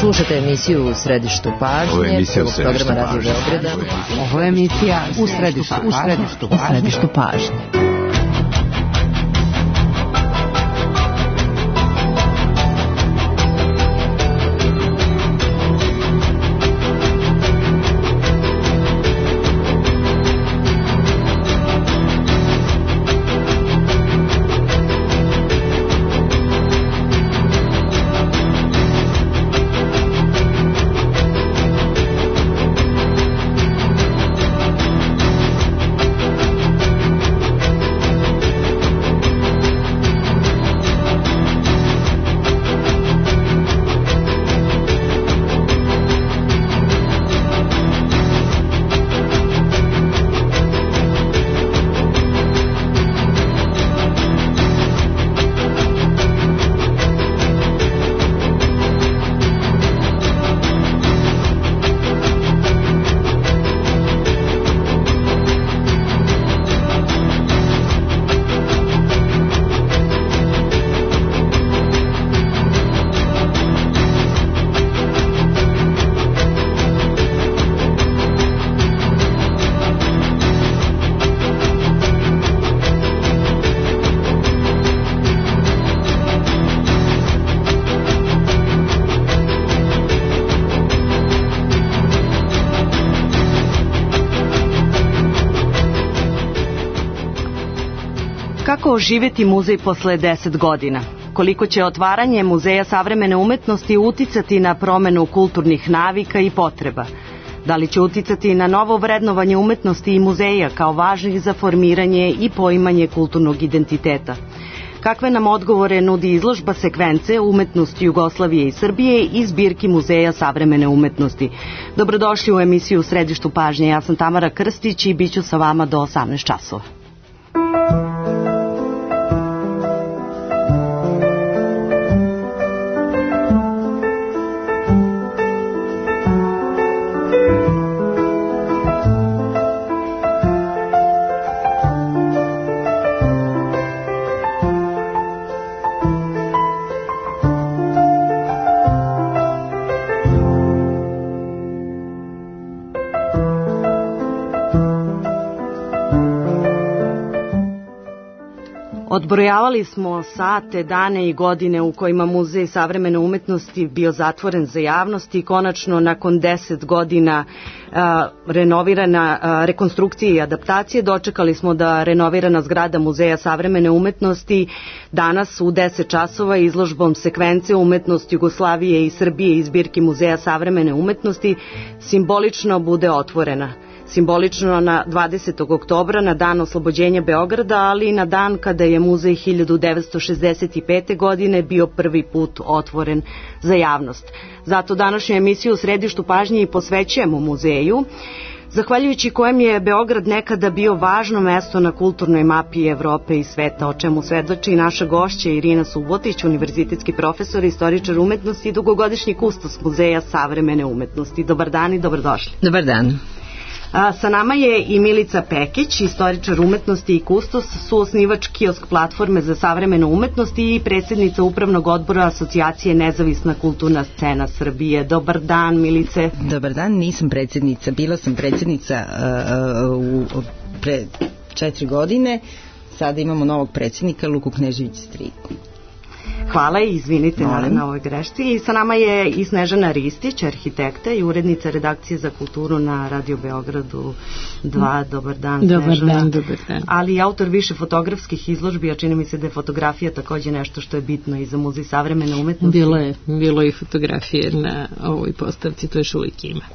Slušate emisiju U središtu pažnje, programa Radio Beograda. Ovo je emisija U središtu pažnje. Kako oživjeti muzej posle 10 godina? Koliko će otvaranje Muzeja savremene umetnosti uticati na promenu kulturnih navika i potreba? Da li će uticati na novo vrednovanje umetnosti i muzeja kao važnih za formiranje i poimanje kulturnog identiteta? Kakve nam odgovore nudi izložba sekvence umetnosti Jugoslavije i Srbije i zbirki Muzeja savremene umetnosti? Dobrodošli u emisiju U središtu pažnje. Ja sam Tamara Krstić i bit ću sa vama do 18 časova. Odbrojavali smo sate, dane i godine u kojima Muzej savremene umetnosti bio zatvoren za javnost i konačno nakon 10 godina renovirana rekonstrukcije i adaptacije dočekali smo da renovirana zgrada Muzeja savremene umetnosti danas u 10 časova izložbom sekvence umetnosti Jugoslavije i Srbije i zbirki Muzeja savremene umetnosti simbolično bude otvorena. Simbolično na 20. oktobra, na dan oslobođenja Beograda, ali i na dan kada je muzej 1965. godine bio prvi put otvoren za javnost. Zato današnju emisiju U središtu pažnje i posvećujemo muzeju, zahvaljujući kojem je Beograd nekada bio važno mesto na kulturnoj mapi Evrope i sveta, o čemu svedoči naša gošća Irina Subotić, univerzitetski profesor, istoričar umetnosti i dugogodišnji kustos Muzeja savremene umetnosti. Dobar dan i dobrodošli. Dobar dan. Sa nama je i Milica Pekić, istoričar umetnosti i kustos, suosnivač kiosk platforme za savremenu umetnost i predsjednica Upravnog odbora Asocijacije Nezavisna kulturna scena Srbije. Dobar dan, Milice. Dobar dan, nisam predsjednica, bila sam predsjednica pre 4 godine, sada imamo novog predsjednika, Luku Knežević-Striku. Hvala i izvinite na ovoj grešci. I sa nama je i Snežana Ristić, arhitekta i urednica redakcije za kulturu na Radio Beogradu 2. Dobar dan, Snežana. Dobar dan. Ali i autor više fotografskih izložbi, a čini mi se da je fotografija također nešto što je bitno i za Muzej savremene umetnosti. Bilo je i fotografije na ovoj postavci, to još uvijek ima.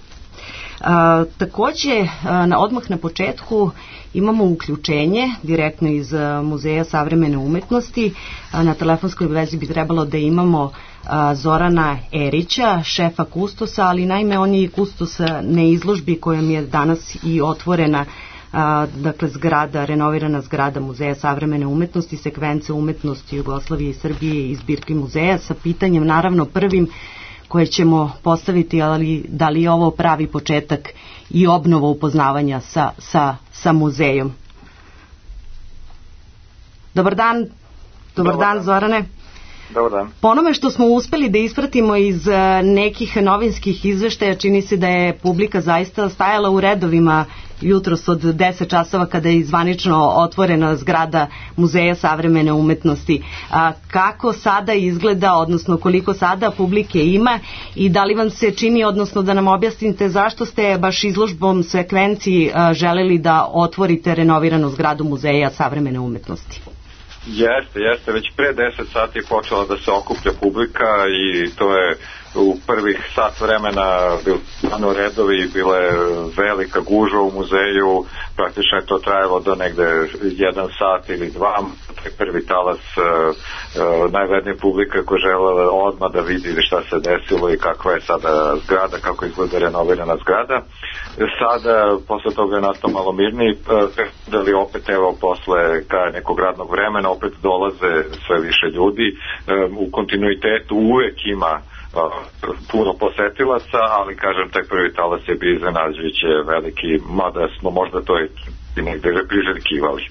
Također, odmah na početku imamo uključenje direktno iz Muzeja savremene umetnosti. Na telefonskoj vezi bi trebalo da imamo Zorana Erića, šefa kustosa, ali naime on je i kustos na izložbi kojom je danas i otvorena dakle zgrada, renovirana zgrada Muzeja savremene umetnosti, sekvence umetnosti Jugoslavije i Srbije i zbirki muzeja, sa pitanjem naravno prvim koje ćemo postaviti, ali da li je ovo pravi početak i obnova upoznavanja sa muzejom. Dobar dan Zorane. Dobar dan. Po onome što smo uspeli da ispratimo iz nekih novinskih izveštaja, čini se da je publika zaista stajala u redovima jutros od 10 časova kada je zvanično otvorena zgrada Muzeja savremene umetnosti. Kako sada izgleda, odnosno koliko sada publike ima i da li vam se čini, odnosno da nam objasnite zašto ste baš izložbom sekvenciji želeli da otvorite renoviranu zgradu Muzeja savremene umetnosti? Jeste, već pre 10 sati je počela da se okuplja publika i to je u prvih sat vremena bilo redovi, bila je velika gužva u muzeju, praktično je to trajalo do negde 1 sat ili 2, prvi talas najvrednije publika koja želela odmah da vidi šta se desilo i kakva je sada zgrada, kako izgleda renovirana zgrada. Sada, posle toga je nastao malo mirniji, da li opet evo posle kraja nekog radnog vremena opet dolaze sve više ljudi, u kontinuitetu uvek ima puno posetilaca, ali kažem taj prvi talas je bio iznenađujuće veliki, mada smo možda to i negde priželjkivali.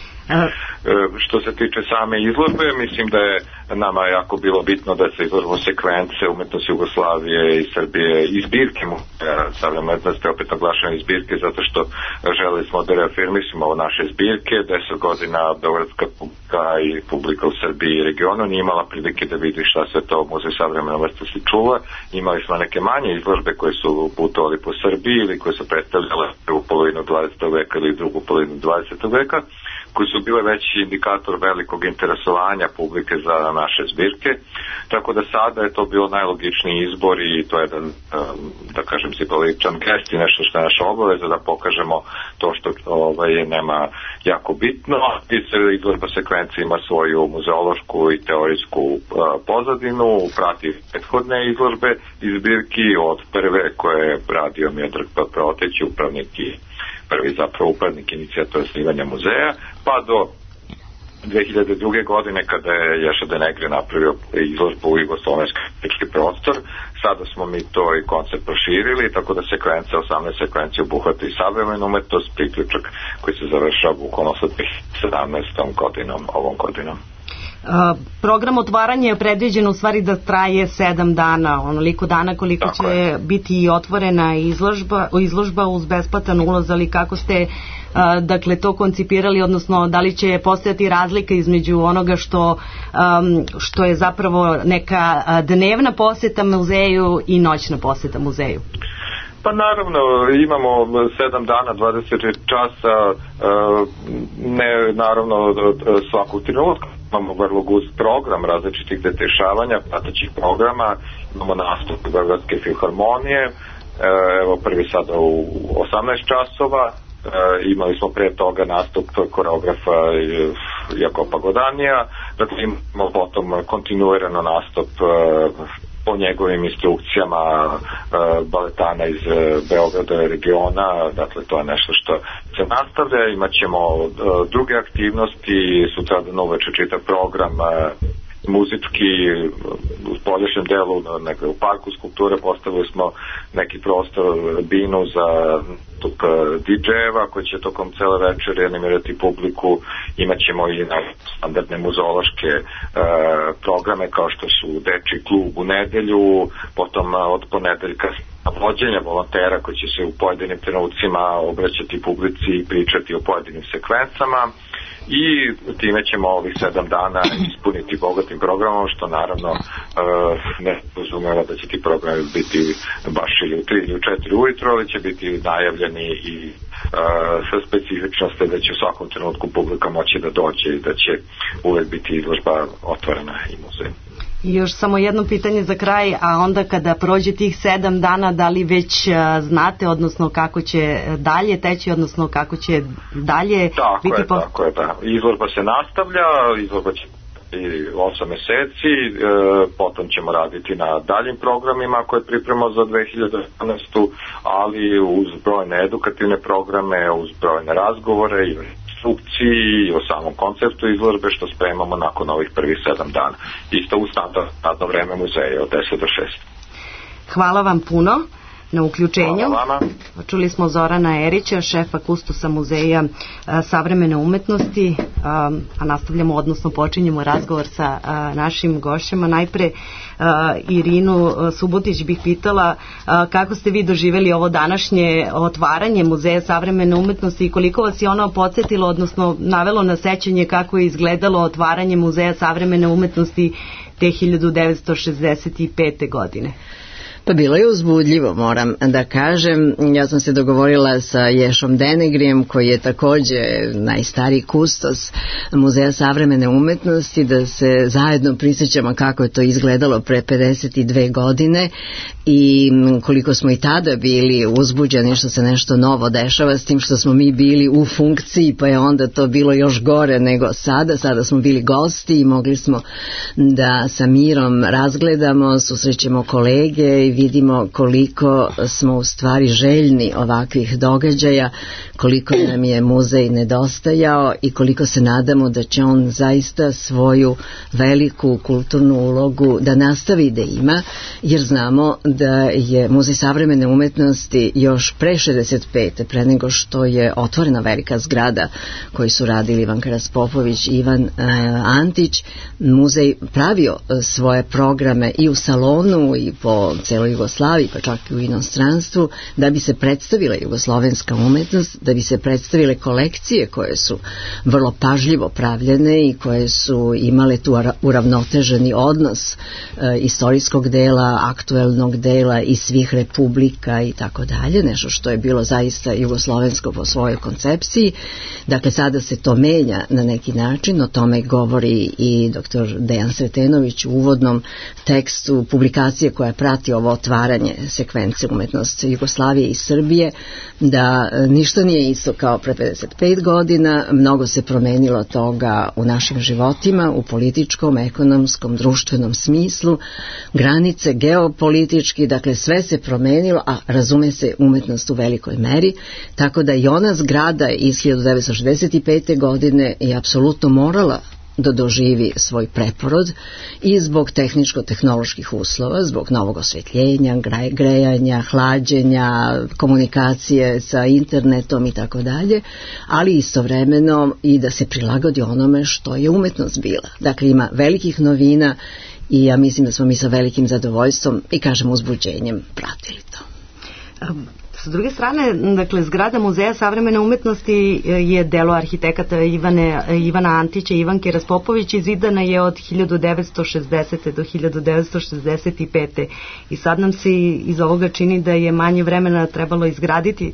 Što se tiče same izložbe, mislim da je nama jako bilo bitno da se izložimo sekvence umetnosti Jugoslavije i Srbije i zbirke savremene umetnosti, opet naglašene zbirke, zato što želeli smo da reafirmisimo naše zbirke. 10 godina beogradska publika i publika u Srbiji i regionu nije imala prilike da vidi šta se to Muzej savremene umetnosti čuva. Imali smo neke manje izložbe koje su putovali po Srbiji ili koje su predstavljale u polovinu 20. veka ili drugu polovinu 20. veka, koji su bile već indikator velikog interesovanja publike za naše zbirke, tako da sada je to bilo najlogičniji izbor i to je jedan, da kažem, simboličan gest i nešto što je naša obaveza da pokažemo to što je nema jako bitno. Izložba sekvencija ima svoju muzeološku i teorijsku pozadinu, prati prethodne izložbe i zbirki od prve koje je radio Miodrag Proteć, prvi zapravo upravnik inicijator osnivanja muzeja, pa do 2002. godine kada je Ješa Denegre napravio izložbu u jugoslovenski prostor. Sada smo mi to i koncept proširili, tako da 18 sekvencija obuhvata i savremenu umetnost, priključak koji se završava bukvalno sa 2017. godinom, ovom godinom. Program otvaranja je predviđen u stvari da traje 7 dana, onoliko dana koliko tako će je biti i otvorena izložba uz besplatan ulaz, ali kako ste dakle to koncipirali, odnosno da li će postojati razlika između onoga što je zapravo neka dnevna poseta muzeju i noćna poseta muzeju? Pa naravno, imamo 7 dana, 20 časa, ne naravno svakog trenutka. Imamo vrlo gust program različitih dešavanja, pratećih programa, imamo nastup Beogradske filharmonije, evo prvi sada u 18 časova, imali smo pre toga nastup koreografa Jakopa Godanija, dakle imamo potom kontinuirano nastup po njegovim instrukcijama baletana iz Beograda regiona, dakle to je nešto što se nastavlja. Imat ćemo druge aktivnosti, sutradan uveče čitav program muzički u spoljašnjem delu, u parku skulpture postavili smo neki prostor binu za DJ-eva koji će tokom cele večeri animirati publiku. Imaćemo i standardne muzeološke programe kao što su Dečiji klub u nedelju, potom od ponedeljka vođenja volontera koji će se u pojedinim trenucima obraćati publici i pričati o pojedinim sekvencama. I time ćemo ovih 7 dana ispuniti bogatim programom, što naravno ne razumeva da će ti programi biti baš ili u 3 ili u 4 ujutro, ali će biti najavljeni i sa specifičnosti da će u svakom trenutku publika moći da dođe i da će uvek biti izložba otvorena i muzej. I još samo jedno pitanje za kraj, a onda kada prođe tih 7 dana, da li već znate, odnosno kako će dalje teći, odnosno kako će dalje biti... Tako je, da. Izložba se nastavlja, izložba će i 8 meseci, potom ćemo raditi na daljim programima koje pripremamo za 2011. ali uz brojne edukativne programe, uz brojne razgovore i instrukciji o samom konceptu izložbe što spremamo nakon ovih prvih 7 dana. Isto u standardno vreme muzeja od 10 do 6. Hvala vam puno. na uključenju. Hvala vama. Čuli smo Zorana Erića, šefa kustosa Muzeja savremene umetnosti, a nastavljamo, odnosno počinjemo razgovor sa našim gošćama. Najpre Irinu Subotić bih pitala kako ste vi doživjeli ovo današnje otvaranje Muzeja savremene umetnosti i koliko vas je ono podsjetilo, odnosno navelo na sećanje kako je izgledalo otvaranje Muzeja savremene umetnosti te 1965. godine. Pa bilo je uzbudljivo, moram da kažem. Ja sam se dogovorila sa Ješom Denegrijem, koji je takođe najstariji kustos Muzeja savremene umetnosti, da se zajedno prisjećamo kako je to izgledalo pre 52 godine i koliko smo i tada bili uzbuđeni što se nešto novo dešava, s tim što smo mi bili u funkciji, pa je onda to bilo još gore nego sada. Sada smo bili gosti i mogli smo da sa mirom razgledamo, susrećemo kolege i vidimo koliko smo u stvari željni ovakvih događaja, koliko nam je muzej nedostajao i koliko se nadamo da će on zaista svoju veliku kulturnu ulogu da nastavi da ima, jer znamo da je Muzej savremene umetnosti još pre 65. pre nego što je otvorena velika zgrada koju su radili Ivanka Raspopović i Ivan Antić, muzej pravio svoje programe i u salonu i po celoj Jugoslaviji, pa čak i u inostranstvu, da bi se predstavila jugoslovenska umetnost, da bi se predstavile kolekcije koje su vrlo pažljivo pravljene i koje su imale tu uravnoteženi odnos istorijskog dela, aktuelnog dela i svih republika i tako dalje, nešto što je bilo zaista jugoslovensko po svojoj koncepciji. Dakle, sada se to menja na neki način, o tome govori i dr. Dejan Sretenović u uvodnom tekstu publikacije koja prati ovo otvaranje sekvence umetnosti Jugoslavije i Srbije, da ništa nije isto kao pre 55 godina, mnogo se promenilo toga u našim životima, u političkom, ekonomskom, društvenom smislu, granice geopolitički, dakle sve se promenilo, a razume se umetnost u velikoj meri, tako da i ona zgrada iz 1965. godine je apsolutno morala da doživi svoj preporod i zbog tehničko-tehnoloških uslova, zbog novog osvetljenja, grejanja, hlađenja, komunikacije sa internetom i tako dalje, ali istovremeno i da se prilagodi onome što je umetnost bila. Dakle, ima velikih novina i ja mislim da smo mi sa velikim zadovoljstvom i kažem uzbuđenjem pratili to. S druge strane, dakle, zgrada Muzeja savremene umetnosti je delo arhitekata Ivana Antića i Ivanke Raspopović i zidana je od 1960. do 1965. I sad nam se iz ovoga čini da je manje vremena trebalo izgraditi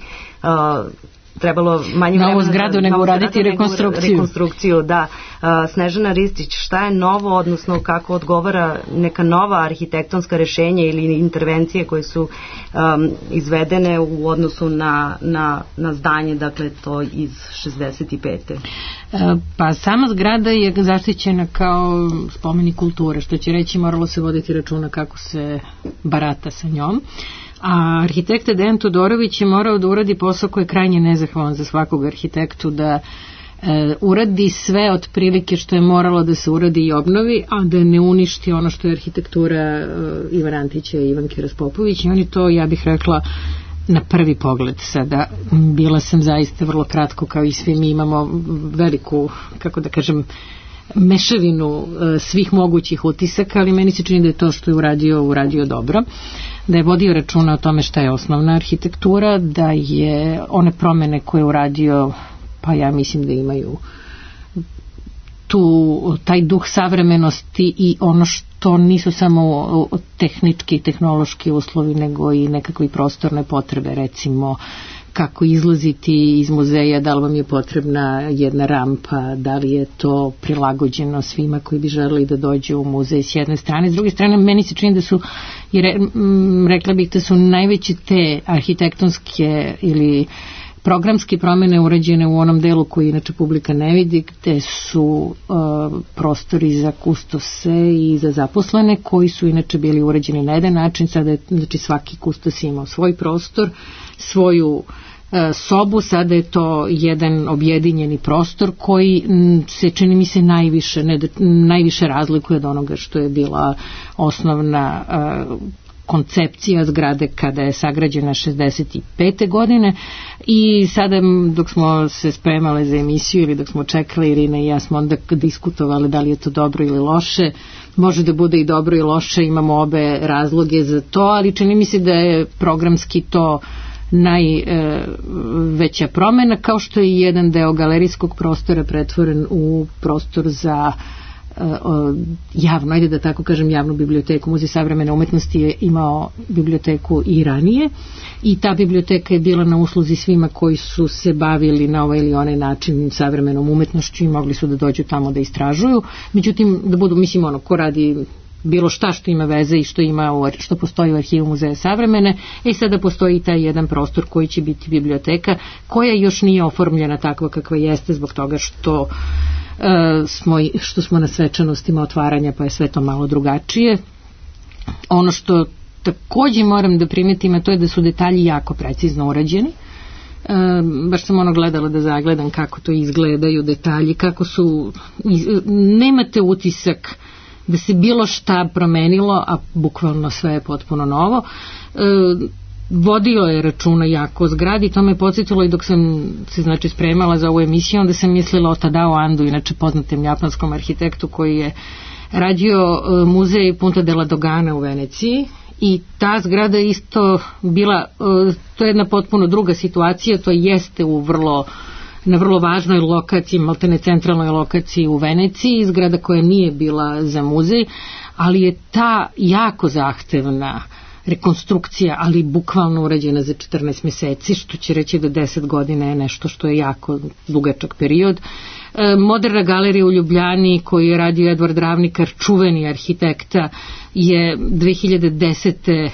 novu zgradu nego uraditi rekonstrukciju. Da. Snežana Ristić, šta je novo, odnosno kako odgovara neka nova arhitektonska rešenja ili intervencije koje su izvedene u odnosu na zdanje, dakle to iz 65. Pa sama zgrada je zaštićena kao spomenik kulture, što će reći moralo se voditi računa kako se barata sa njom. A arhitekta Dejan Todorović je morao da uradi posao koji je krajnje nezahvalan za svakog arhitektu, da uradi sve otprilike što je moralo da se uradi i obnovi, a da ne uništi ono što je arhitektura Ivana Antića i Ivanke Raspopović. I oni to, ja bih rekla, na prvi pogled sada, bila sam zaista vrlo kratko, kao i svi mi imamo veliku, kako da kažem, mešavinu svih mogućih utisaka, ali meni se čini da je to što je uradio dobro, da je vodio računa o tome šta je osnovna arhitektura, da je one promene koje je uradio, pa ja mislim da imaju taj duh savremenosti i ono što nisu samo tehnički i tehnološki uslovi, nego i nekakve prostorne potrebe, recimo kako izlaziti iz muzeja, da li vam je potrebna jedna rampa, da li je to prilagođeno svima koji bi želeli da dođu u muzej s jedne strane. S druge strane, meni se čini da su, rekla bih da su najveće te arhitektonske ili programske promene urađene u onom delu koji inače publika ne vidi, gde su prostori za kustose i za zaposlene, koji su inače bili urađeni na jedan način. Sada je, znači, svaki kustos imao svoj prostor, svoju sobu, sada je to jedan objedinjeni prostor koji se, čini mi se, najviše razlikuje od onoga što je bila osnovna koncepcija zgrade kada je sagrađena 65. godine i sada dok smo se spremale za emisiju ili dok smo čekali, Irina i ja smo onda diskutovali da li je to dobro ili loše. Može da bude i dobro i loše, imamo obe razloge za to, ali čini mi se da je programski to najveća promena, kao što je jedan deo galerijskog prostora pretvoren u prostor za javno, ajde da tako kažem, javnu biblioteku. Muzej savremene umetnosti je imao biblioteku i ranije i ta biblioteka je bila na usluzi svima koji su se bavili na ovaj ili onaj način savremenom umetnošću i mogli su da dođu tamo da istražuju. Međutim, da budu, mislim, ko radi bilo šta što ima veze i što postoji u arhivu Muzeja savremene, i sada postoji taj jedan prostor koji će biti biblioteka, koja još nije oformljena takva kakva jeste zbog toga što smo na svečanostima otvaranja, pa je sve to malo drugačije. Ono što takođe moram da primetim, a to je da su detalji jako precizno urađeni. Baš sam gledala da zagledam kako to izgledaju detalji, kako su, nemate utisak da se bilo šta promenilo, a bukvalno sve je potpuno novo. Vodio je računa jako o zgradi, to me podsjetilo i dok sam se spremala za ovu emisiju, onda sam mislila o Tadao Andu, inače poznatem japanskom arhitektu koji je radio muzej Punta della Dogana u Veneciji, i ta zgrada isto bila, to je jedna potpuno druga situacija, to jeste na vrlo važnoj lokaciji, maltene centralnoj lokaciji u Veneciji, zgrada koja nije bila za muzej, ali je ta jako zahtevna rekonstrukcija, ali bukvalno urađena za 14 meseci, što će reći da 10 godina je nešto što je jako dugačak period. Moderna galerija u Ljubljani koju je radio Edvard Ravnikar, čuveni arhitekta, je 2010.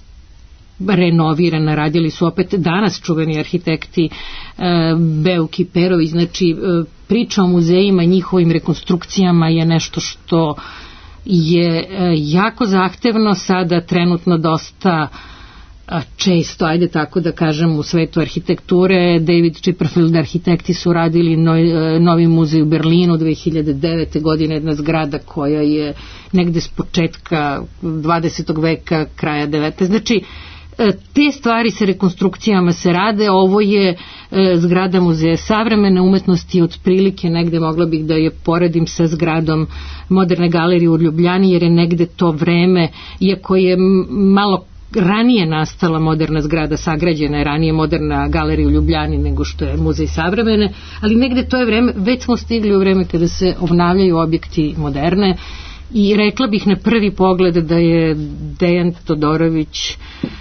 renovirana, radili su opet danas čuveni arhitekti Beuk i Perović. Znači, priča o muzejima i njihovim rekonstrukcijama je nešto što je jako zahtevno, sada trenutno dosta često, ajde tako da kažem, u svetu arhitekture. David Chipperfield arhitekti su radili novi muzej u Berlinu 2009. godine, jedna zgrada koja je negde s početka 20. veka, kraja 19. Znači, te stvari sa rekonstrukcijama se rade. Ovo je zgrada Muzeja savremene umetnosti, otprilike negde mogla bih da je poredim sa zgradom Moderne galerije u Ljubljani, jer je negde to vreme, iako je malo ranije nastala moderna zgrada, sagrađena je ranije Moderna galerija u Ljubljani nego što je Muzej savremene, ali negde to je vreme, već smo stigli u vreme kada se obnavljaju objekti moderne, i rekla bih na prvi pogled da je Dejan Todorović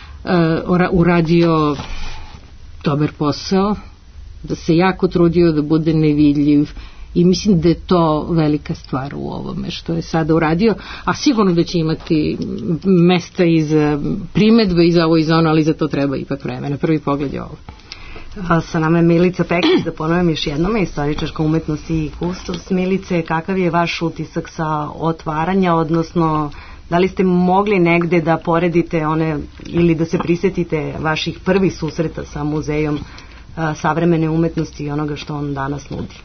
uradio dobar posao, da se jako trudio da bude nevidljiv, i mislim da je to velika stvar u ovome što je sada uradio, a sigurno da će imati mesta iz primedbe i za ovo i za ono, ali za to treba ipak vremena. Prvi pogled je ovo. Sa nama je Milica Pekić, da ponovim još jednom, istoričarska umetnost i kustos. Milice, kakav je vaš utisak sa otvaranja, odnosno da li ste mogli negde da poredite one ili da se prisetite vaših prvih susreta sa muzejom savremene umetnosti i onoga što on danas nudi?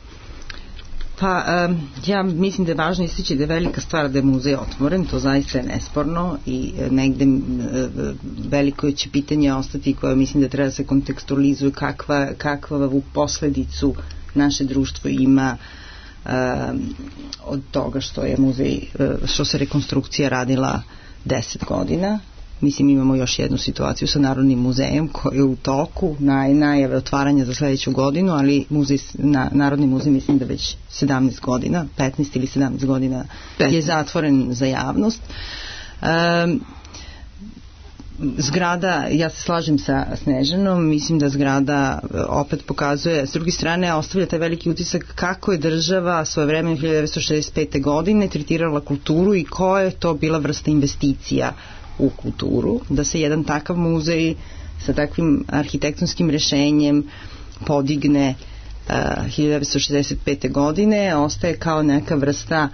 Pa, ja mislim da je važno istići da je velika stvar da je muzej otvoren, to zaista je nesporno, i negde veliko će pitanje ostati koje mislim da treba da se kontekstualizuje, kakvu posledicu naše društvo ima od toga što je muzej, što se rekonstrukcija radila 10 godina. Mislim, imamo još jednu situaciju sa Narodnim muzejem koji je u toku, najave otvaranja za sledeću godinu, ali Narodni muzej mislim da već 17 godina, 15 ili 17 godina je zatvoren za javnost. Zgrada, ja se slažem sa Snežanom, mislim da zgrada opet pokazuje, s druge strane ostavlja taj veliki utisak kako je država svoje vreme 1965. godine tretirala kulturu i koja je to bila vrsta investicija u kulturu, da se jedan takav muzej sa takvim arhitektonskim rešenjem podigne 1965. godine, ostaje kao neka vrsta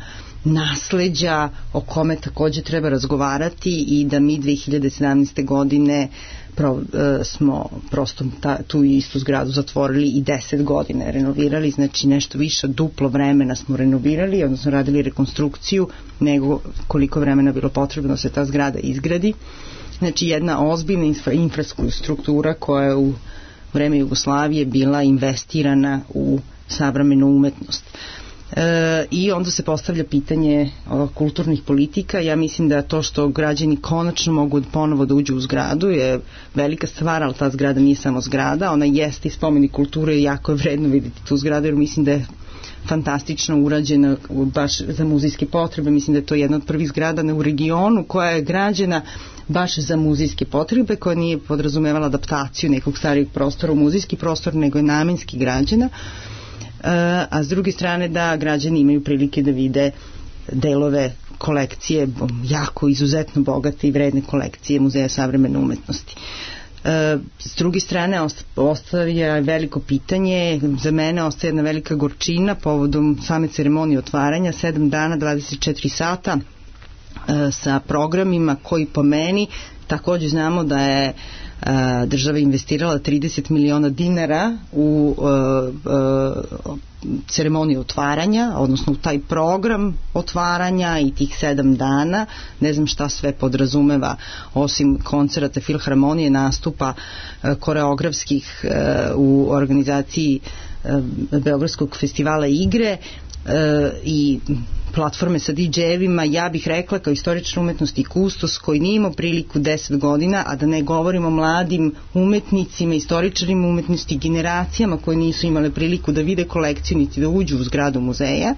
nasleđa o kome takođe treba razgovarati i da mi 2017. godine smo prosto tu istu zgradu zatvorili i 10 godina renovirali, znači nešto više duplo vremena smo renovirali, odnosno radili rekonstrukciju nego koliko vremena bilo potrebno da se ta zgrada izgradi. Znači jedna ozbiljna infrastruktura koja je u vreme Jugoslavije bila investirana u savremenu umetnost. I onda se postavlja pitanje kulturnih politika. Ja mislim da to što građani konačno mogu ponovo da uđu u zgradu je velika stvar, ali ta zgrada nije samo zgrada, ona jeste i spomenik kulture i jako je vredno vidjeti tu zgradu, jer mislim da je fantastično urađena baš za muzejske potrebe. Mislim da je to jedna od prvih zgrada u regionu koja je građena baš za muzejske potrebe, koja nije podrazumevala adaptaciju nekog starijeg prostora u muzejski prostor, nego je namenski građena. A s druge strane da građani imaju prilike da vide delove kolekcije, jako izuzetno bogate i vredne kolekcije Muzeja savremene umetnosti. S druge strane ostaje veliko pitanje, za mene ostaje jedna velika gorčina povodom same ceremonije otvaranja, 7 dana, 24 sata sa programima koji po meni takođe znamo da je država investirala 30 miliona dinara u ceremoniju otvaranja, odnosno u taj program otvaranja i tih 7 dana. Ne znam šta sve podrazumeva osim koncerata, filharmonije, nastupa koreografskih u organizaciji Beogradskog festivala igre i platforme sa DJ-evima. Ja bih rekla kao istorična umetnost i kustos koji nije imao priliku 10 godina, a da ne govorimo o mladim umetnicima, istoričarima umetnosti, generacijama koje nisu imale priliku da vide kolekciju niti da uđu u zgradu muzeja,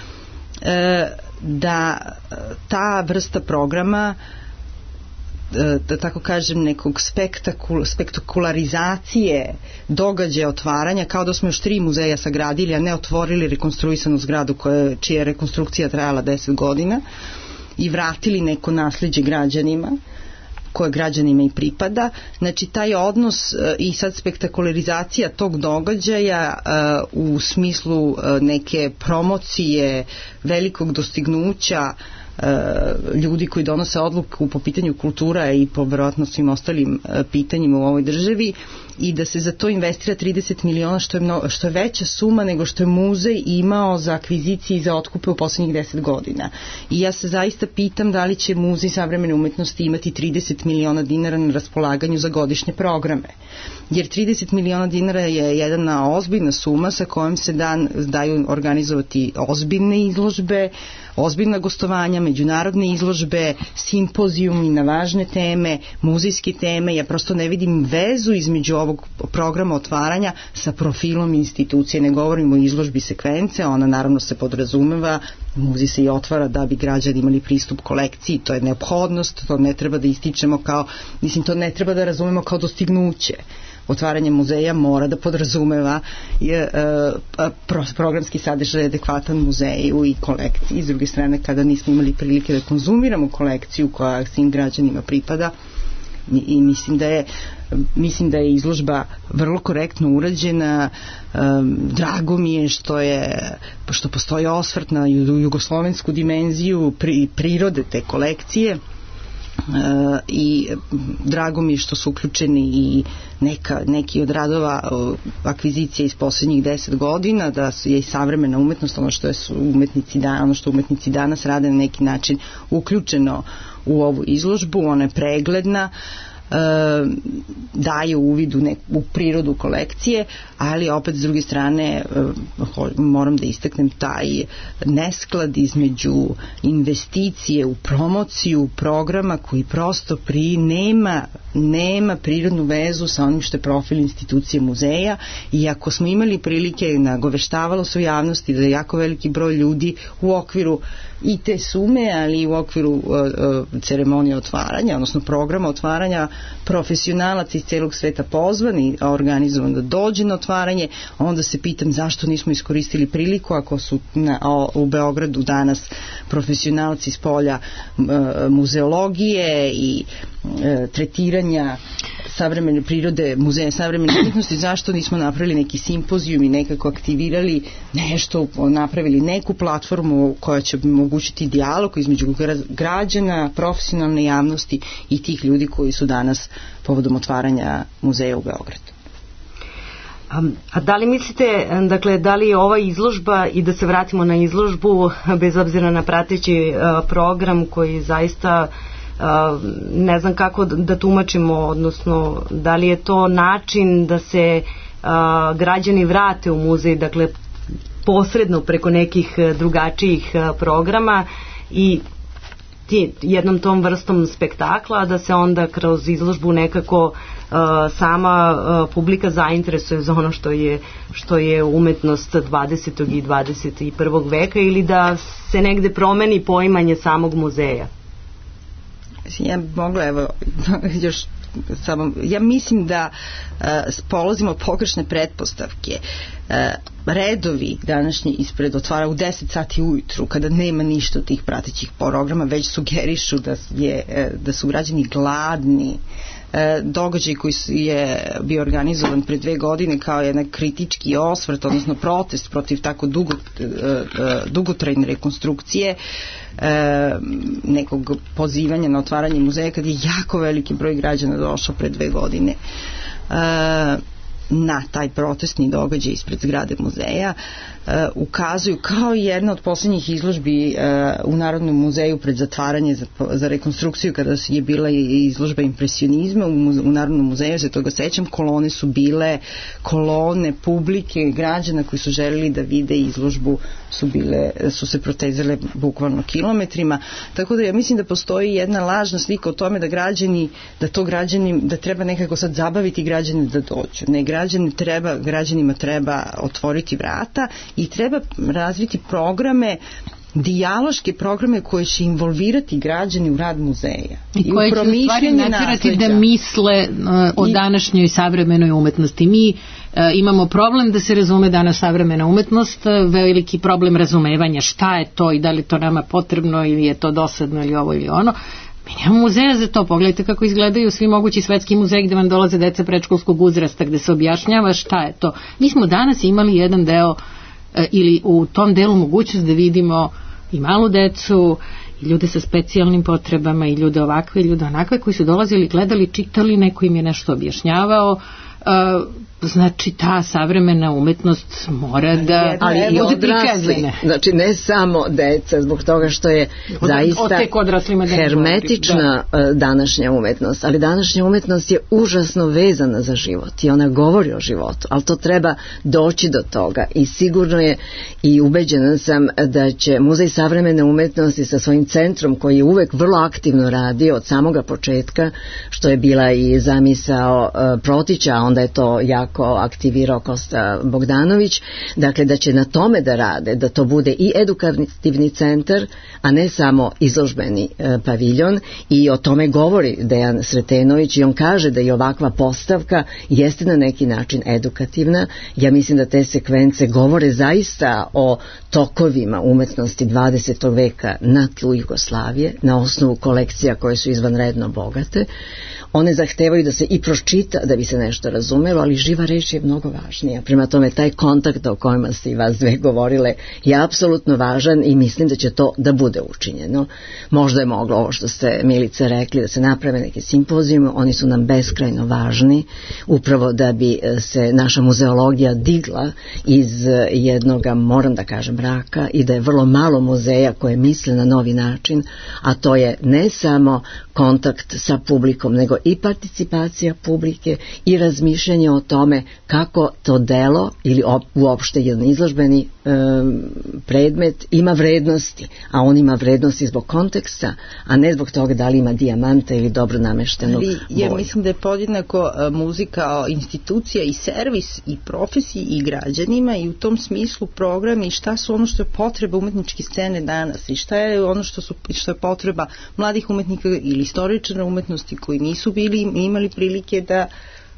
da ta vrsta programa, da tako kažem, nekog spektakularizacije događaja otvaranja, kao da smo još 3 muzeja sagradili, a ne otvorili rekonstruisanu zgradu čija je rekonstrukcija trajala 10 godina i vratili neko nasleđe građanima koje građanima i pripada. Znači taj odnos i sad spektakularizacija tog događaja u smislu neke promocije velikog dostignuća ljudi koji donose odluku po pitanju kultura i po verovatno svim ostalim pitanjima u ovoj državi, i da se za to investira 30 miliona, što je veća suma nego što je muzej imao za akvizicije i za otkupe u poslednjih 10 godina. I ja se zaista pitam da li će Muzej savremene umetnosti imati 30 miliona dinara na raspolaganju za godišnje programe. Jer 30 miliona dinara je jedna ozbiljna suma sa kojom se daju organizovati ozbiljne izložbe, ozbiljna gostovanja, međunarodne izložbe, simpozijumi na važne teme, muzejske teme. Ja prosto ne vidim vezu između ovog programa otvaranja sa profilom institucije. Ne govorimo o izložbi sekvence, ona naravno se podrazumeva, muzej se i otvara da bi građani imali pristup kolekciji, to je neophodnost, to ne treba da ističemo kao, mislim, to ne treba da razumemo kao dostignuće. Otvaranje muzeja mora da podrazumeva programski sadržaj adekvatan muzeju i kolekciji. S druge strane, kada nismo imali prilike da konzumiramo kolekciju koja svim građanima pripada, i mislim da je izložba vrlo korektno urađena. Drago mi je što postoji osvrt na jugoslovensku dimenziju prirode te kolekcije, i drago mi je što su uključeni i neki od radova akvizicije iz poslednjih 10 godina, da je i savremena umetnost, ono što umetnici danas rade, na neki način uključeno u ovu izložbu. Ona je pregledna, daje uvid u prirodu kolekcije, ali opet s druge strane moram da istaknem taj nesklad između investicije u promociju programa koji prosto nema prirodnu vezu sa onim što je profil institucije muzeja. I ako smo imali prilike, nagoveštavalo se u javnosti da je jako veliki broj ljudi u okviru i te sume, ali i u okviru ceremonije otvaranja, odnosno programa otvaranja, profesionalac iz celog sveta pozvani, organizovan da dođe na otvaranje, onda se pitam zašto nismo iskoristili priliku ako su u Beogradu danas profesionalci iz polja muzeologije i tretiranja savremene prirode, muzeja savremene umetnosti, zašto nismo napravili neki simpozijum i nekako aktivirali nešto, napravili neku platformu koja će omogućiti dijalog između građana, profesionalne javnosti i tih ljudi koji su danas povodom otvaranja muzeja u Beogradu. A da li mislite, dakle, da li je ova izložba, i da se vratimo na izložbu, bez obzira na prateći program koji zaista ne znam kako da tumačimo, odnosno da li je to način da se građani vrate u muzej, dakle posredno preko nekih drugačijih programa i jednom tom vrstom spektakla, da se onda kroz izložbu nekako sama publika zainteresuje za ono što je umetnost 20. i 21. veka, ili da se negde promeni poimanje samog muzeja? Ja bih mogla, evo, još samo, ja mislim da polazimo pogrešne pretpostavke. Redovi današnji ispred otvara u 10 sati ujutru, kada nema ništa od tih pratećih programa, već sugerišu da su građani gladni. Događaj koji je bio organizovan pre 2 godine kao jedan kritički osvrt, odnosno protest protiv tako dugotrajne rekonstrukcije, nekog pozivanja na otvaranje muzeja, kad je jako veliki broj građana došao pre 2 godine na taj protestni događaj ispred zgrade muzeja, ukazuju kao jedna od poslednjih izložbi u Narodnom muzeju pred zatvaranje za rekonstrukciju, kada je bila izložba impresionizma u Narodnom muzeju, se toga sećam, kolone su bile kolone publike, građana koji su želeli da vide izložbu, su se protezale bukvalno kilometrima, tako da ja mislim da postoji jedna lažna slika o tome da treba nekako sad zabaviti građane da dođu. Ne, građanima treba otvoriti vrata i treba razviti programe, dijaloške programe koje će involvirati građani u rad muzeja. I koje će u stvari natjerati da misle o današnjoj savremenoj umetnosti. Mi imamo problem da se razume danas savremena umetnost, veliki problem razumevanja šta je to i da li to nama potrebno ili je to dosadno ili ovo ili ono. Mi nemamo muzeja za to. Pogledajte kako izgledaju svi mogući svetski muzeji gde vam dolaze deca predškolskog uzrasta, gde se objašnjava šta je to. Mi smo danas imali jedan deo ili u tom delu mogućnost da vidimo i malu decu, i ljude sa specijalnim potrebama, i ljude ovakve i ljude onakve, koji su dolazili, gledali, čitali, neko im je nešto objašnjavao. Znači ta savremena umetnost mora da ali i odrasli, znači ne samo deca, zbog toga što je zaista hermetična današnja umetnost, ali današnja umetnost je užasno vezana za život i ona govori o životu, ali to treba doći do toga i sigurno je i ubeđena sam da će Muzej savremene umetnosti sa svojim centrom koji je uvek vrlo aktivno radio od samoga početka, što je bila i zamisao Protića, a onda je to jako aktivirao Kosta Bogdanović, dakle da će na tome da rade, da to bude i edukativni centar, a ne samo izložbeni paviljon, i o tome govori Dejan Sretenović i on kaže da i ovakva postavka jeste na neki način edukativna. Ja mislim da te sekvence govore zaista o tokovima umetnosti 20. veka na tlu Jugoslavije, na osnovu kolekcija koje su izvanredno bogate. One zahtevaju da se i pročita da bi se nešto razumelo, ali živa reč je mnogo važnija. Prema tome, taj kontakt o kojima ste i vas dve govorile je apsolutno važan i mislim da će to da bude učinjeno. Možda je moglo ovo što ste, Milice, rekli, da se naprave neke simpozijume, oni su nam beskrajno važni, upravo da bi se naša muzeologija digla iz jednoga, moram da kažem, mraka, i da je vrlo malo muzeja koje misle na novi način, a to je ne samo kontakt sa publikom, nego i participacija publike i razmišljanje o tome kako to delo ili uopšte jedan izložbeni predmet ima vrednosti, a on ima vrednosti zbog konteksta, a ne zbog toga da li ima dijamanta ili dobro nameštenu boju. Ja mislim da je podjednako muzika institucija i servis i profesiji i građanima, i u tom smislu programi i šta su ono što je potreba umetničke scene danas i šta je ono što je potreba mladih umetnika ili istoričara umetnosti koji nisu imali prilike da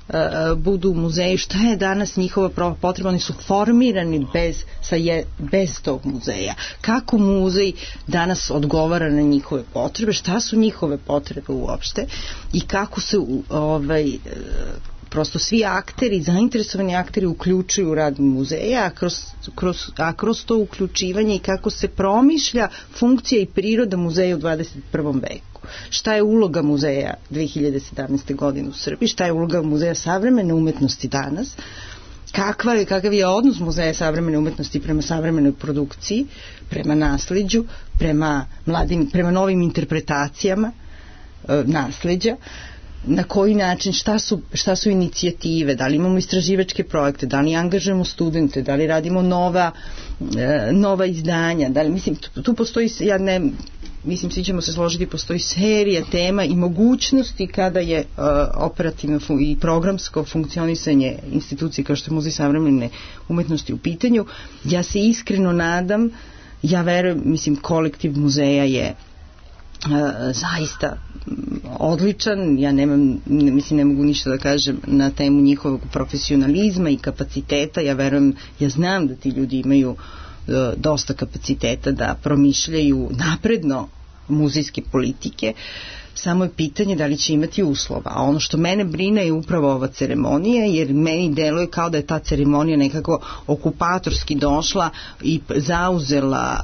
budu u muzeju, šta je danas njihova potreba, oni su formirani bez tog muzeja. Kako muzej danas odgovara na njihove potrebe, šta su njihove potrebe uopšte i kako se prosto svi akteri, zainteresovani akteri uključuju u rad muzeja, a kroz to uključivanje i kako se promišlja funkcija i priroda muzeja u 21. veku. Šta je uloga muzeja 2017. godine u Srbiji, šta je uloga muzeja savremene umetnosti danas, kakav je odnos muzeja savremene umetnosti prema savremenoj produkciji, prema nasleđu, prema novim interpretacijama nasleđa, na koji način, šta su inicijative, da li imamo istraživačke projekte, da li angažujemo studente, da li radimo nova izdanja, da li, mislim, tu postoji, mislim, svi ćemo se složiti, postoji serija tema i mogućnosti kada je operativno i programsko funkcionisanje institucije kao što je Muzej savremene umetnosti u pitanju. Ja se iskreno nadam, ja verujem, mislim, kolektiv muzeja je zaista odličan, ja ne mogu ništa da kažem na temu njihovog profesionalizma i kapaciteta, ja verujem, ja znam da ti ljudi imaju dosta kapaciteta da promišljaju napredno muzejske politike, samo je pitanje da li će imati uslova. A ono što mene brine je upravo ova ceremonija, jer meni deluje kao da je ta ceremonija nekako okupatorski došla i zauzela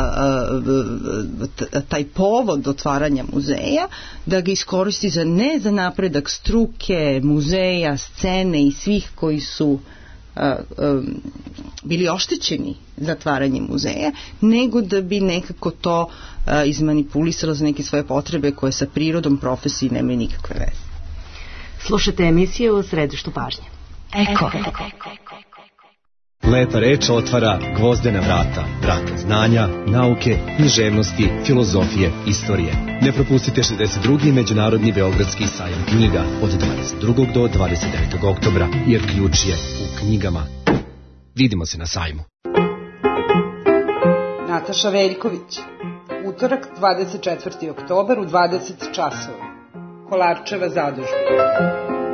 taj povod otvaranja muzeja, da ga iskoristi ne za napredak struke, muzeja, scene i svih koji su bili oštećeni zatvaranjem muzeja, nego da bi nekako to izmanipulisalo za neke svoje potrebe koje sa prirodom profesiji nemaju nikakve veze. Slušajte emisiju u središtu pažnje. Eko. Lepa reč otvara gvozdena vrata znanja, nauke, književnosti, filozofije, istorije. Ne propustite 62. Međunarodni beogradski sajam knjiga od 22. do 29. oktobra, jer ključ je u knjigama. Vidimo se na sajmu. Nataša Veljković. Utorak, 24. oktobar u 20 časova. Kolarčeva zadužba.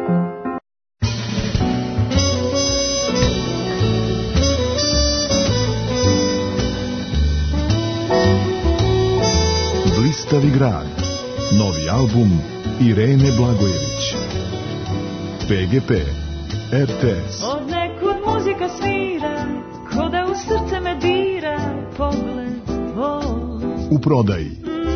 Blistavi grad. Novi album Irene Blagojević. PGP RTS. Od nekud muzika svira, ko da u srce me dira, pogled tvoj. U prodaji.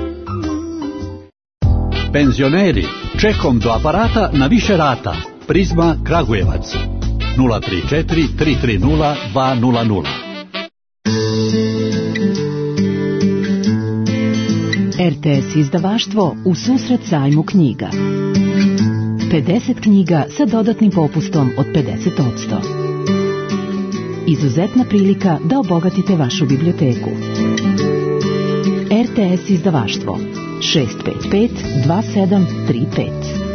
Penzioneri, čekom do aparata na više rata. Prizma Kragujevac 034 330 200. RTS izdavaštvo u susret sajmu knjiga. 50 knjiga sa dodatnim popustom od 50%. Izuzetna prilika da obogatite vašu biblioteku. RTS izdavaštvo 655 2735.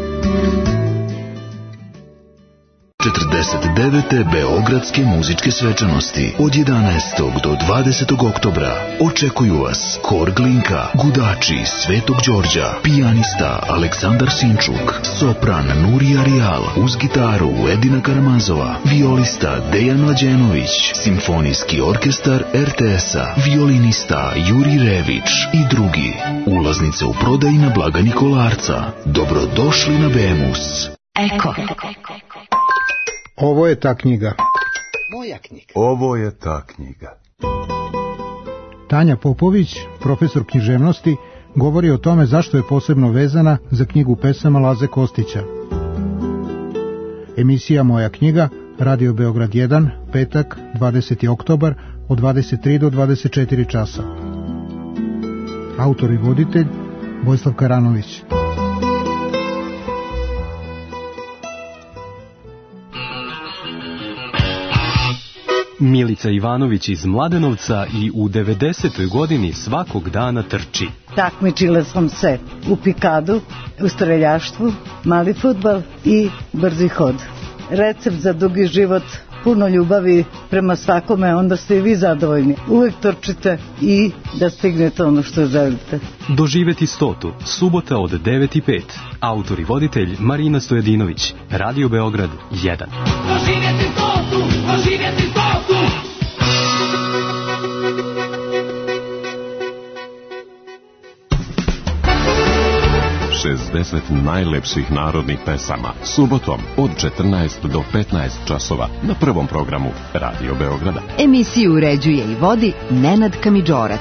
49. Beogradske muzičke svečanosti od 11. do 20. oktobra očekuju vas Hor Glinka, Gudači Svetog Đorđa, pijanista Aleksandar Sinčuk, sopran Nurija Rijal, uz gitaru Edina Karamazova, violista Dejan Mlađenović, simfonijski orkestar RTS-a, violinista Juri Rević i drugi. Ulaznice u prodaji na blagajni Kolarca. Dobrodošli na Bemus. Eko. Ovo je ta knjiga. Moja knjiga. Ovo je ta knjiga. Tanja Popović, profesor književnosti, govori o tome zašto je posebno vezana za knjigu pesama Laze Kostića. Emisija Moja knjiga, Radio Beograd 1, petak, 20. oktobar, od 23 do 24 časa. Autor i voditelj Vojislav Karanović. Milica Ivanović iz Mladenovca i u 90. godini svakog dana trči. Takmičila sam se u pikadu, u streljaštvu, mali fudbal i brzi hod. Recept za dugi život puno ljubavi prema svakome, onda ste i vi zadovoljni. Uvek trčite i da stignete ono što želite. Doživeti 100. Subota od 9:05. Autor i voditelj Marina Stojedinović. Radio Beograd 1. Doživjeti 100, doživjeti 100. 60 najlepših narodnih pesama. Subotom od 14 do 15 časova na prvom programu Radio Beograda. Emisiju uređuje i vodi Nenad Kamidžorac.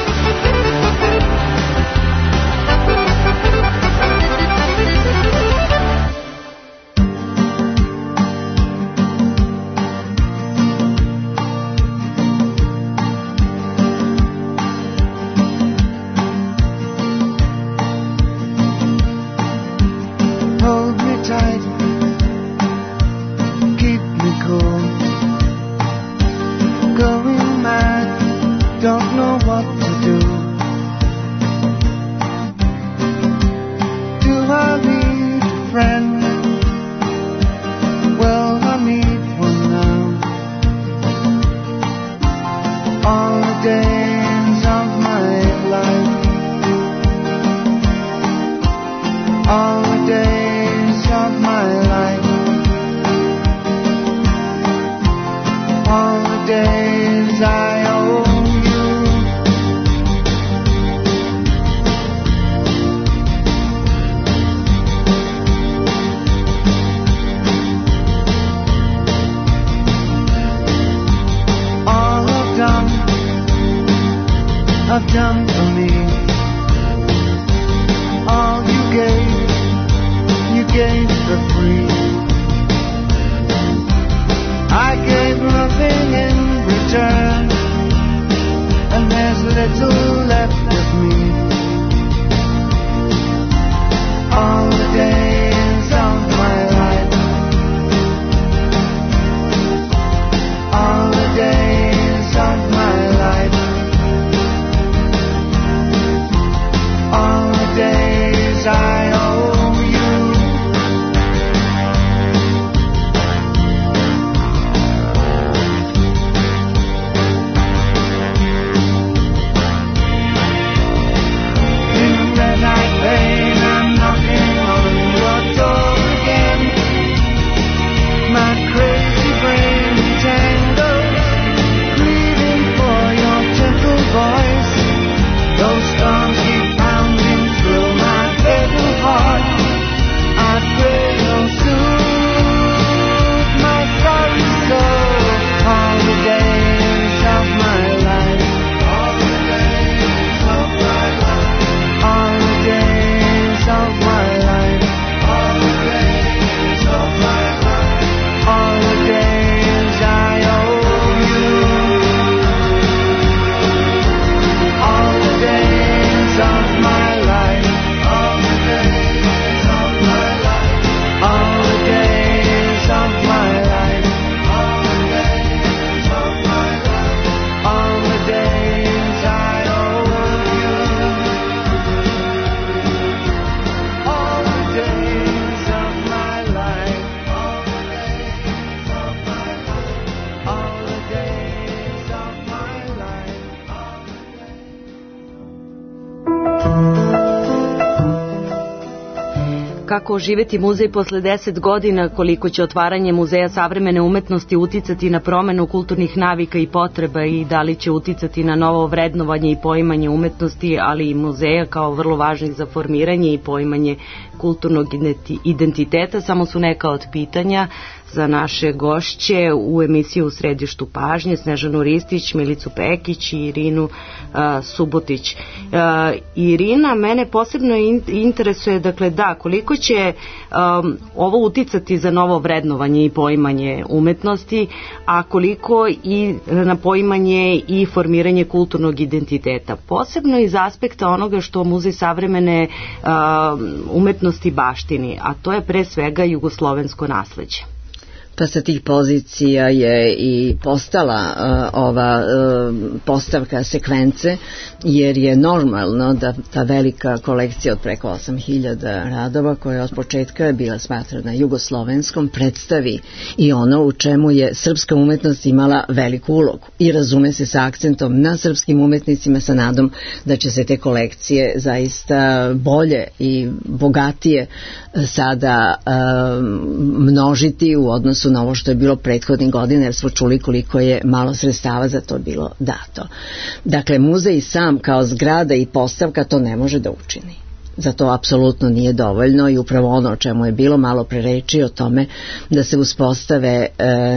Kako oživeti muzej posle 10 godina, koliko će otvaranje Muzeja savremene umetnosti uticati na promenu kulturnih navika i potreba i da li će uticati na novo vrednovanje i poimanje umetnosti, ali i muzeja kao vrlo važnih za formiranje i poimanje kulturnog identiteta, samo su neka od pitanja za naše gošće u emisiju U središtu pažnje, Snežanu Ristić, Milicu Pekić i Irinu Subotić. Irina, mene posebno interesuje, dakle koliko će ovo uticati za novo vrednovanje i poimanje umetnosti, a koliko i na poimanje i formiranje kulturnog identiteta. Posebno iz aspekta onoga što Muzej savremene umetnosti baštini, a to je pre svega jugoslovensko nasleđe. Pa sa tih pozicija je i postala ova postavka sekvence, jer je normalno da ta velika kolekcija od preko 8000 radova, koja od početka je bila smatrana jugoslovenskom, predstavi i ono u čemu je srpska umetnost imala veliku ulogu. I razume se sa akcentom na srpskim umetnicima, sa nadom da će se te kolekcije zaista bolje i bogatije sada množiti u odnosu na ovo što je bilo prethodnih godina, jer smo čuli koliko je malo sredstava za to bilo dato. Dakle, muzej sam kao zgrada i postavka to ne može da učini. Za to apsolutno nije dovoljno i upravo ono o čemu je bilo malo pre reči o tome da se uspostave